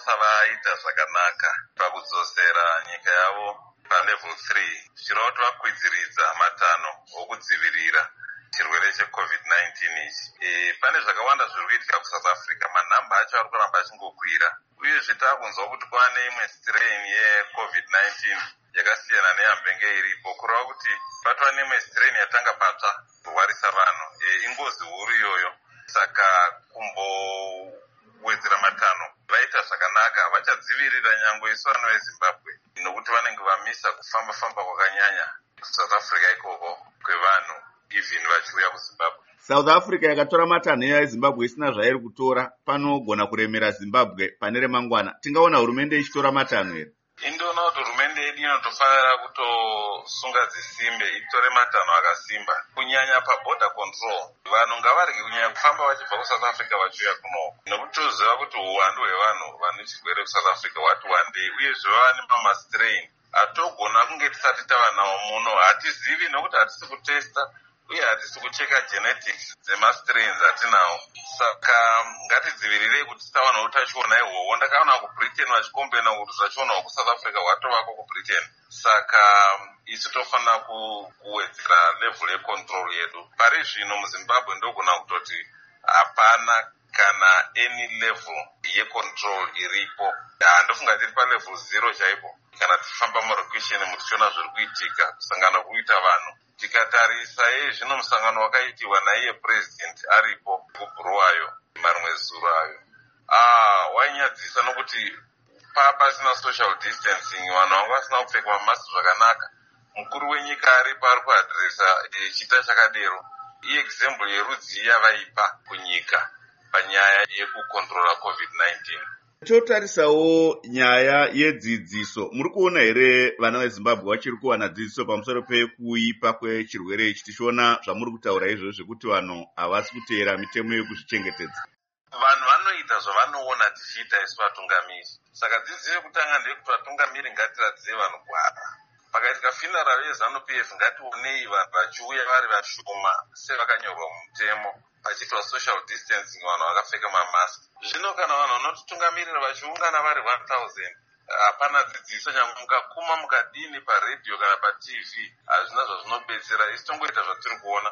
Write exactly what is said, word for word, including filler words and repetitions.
mabasa vaita zvakanaka pakudzosera nyika yavo palevel three zvirova kuti vakwidziridza matanho okudzivirira chirwere checovid nineteen ichi. E, pane zvakawanda zviri kuitika kuSouth Africa, manhamba acho ari kuramba achingokwira, uyezve taakunzwa kuti kwane imwe strain yecovid nineteen yakasiyana neyambenge iripo, kureva kuti patova neimwe strain yatanga patsva kurwarisa vanhu. E, ingozi huru iyoyo. Saka kumbowedzera matanho vaita zvakanaka, vachadzivirira nyangwe isu vanhu veZimbabwe nokuti vanenge vamisa kufamba famba kwakanyanya kuSouth Africa ikoko kwevanhu even vachiuya kuZimbabwe. South Africa yakatora matanho yeZimbabwe isina zvairi kutora, panogona kuremera Zimbabwe pane remangwana. Tingaona hurumende ichitora matanho here? Indoona kuti hurumende yedu inotofanira kutosunga zisimbe itore matanho akasimba, kunyanya paborder control. Vanhu ngavarege kunyanya kufamba vachibva kuSouth Africa vachiuya kuno, nokuti toziva kuti uwandu hwevanhu vane chirwere kuSouth Africa hwati wandei, uyezve vava nemastrain atogona kunge tisati tava nawo muno. Hatizivi nokuti hatisi kutesta uye hatisi kucheka genetics dzemastrains atinawo. Saka ngatidzivirirei kuti tisawana utachiona ihwohwo. Ndakaona kuBritain vachikomblena kuti utachiona kuSouth Africa hwatovako kuBritain. Saka isu tofanira kuwedzera level yecontrol yedu. Pari zvino muZimbabwe ndogona kutoti hapana kana any level yecontrol iripo. Ndofunga tiri palevel zero chaipo. Kana tifamba murequestion mutichiona zviri kuitika kusangana kuita vanhu. Tikatarisa zvino musangano wakaitiwa naiye president aripo kuBulawayo marimwe zuro ayo, ah wainyadzisa nokuti pasina social distancing, vanhu vanga vasina kupfeka mamasi zvakanaka. Mukuru wenyika aripo ari kuadresa chita chakadero. Iexample yerudzi yavaipa kunyika panyaya yekukontrola covid nineteen. Totarisawo nyaya yedzidziso. Muri kuona here vana veZimbabwe vachiri kuwana dzidziso pamusoro pekuipa kwechirwere ichi, tichiona zvamuri kutaura izvozvo zvekuti vanhu havasi kuteera mitemo yekuzvichengetedza? Vanhu vanoita zvavanoona tichiita isu vatungamiri. Saka dzidziso yekutanga ndeyekuti vatungamiri ngatiradze vanhu gwara. Pakaitika funeral yeZANU P F ngationei vanhu vachiuya vari vashoma sevakanyorwa mumutemo, pachiitwa social distancing, vanhu vakapfeka mamask. Zvino kana vanhu vanotitungamirira vachiungana vari one thousand, hapana dzidziso, nyangwe mukakuma mukadini paredhiyo kana paTV, hazvina zvazvinobetsera. Isi tongoita zvatiri kuona.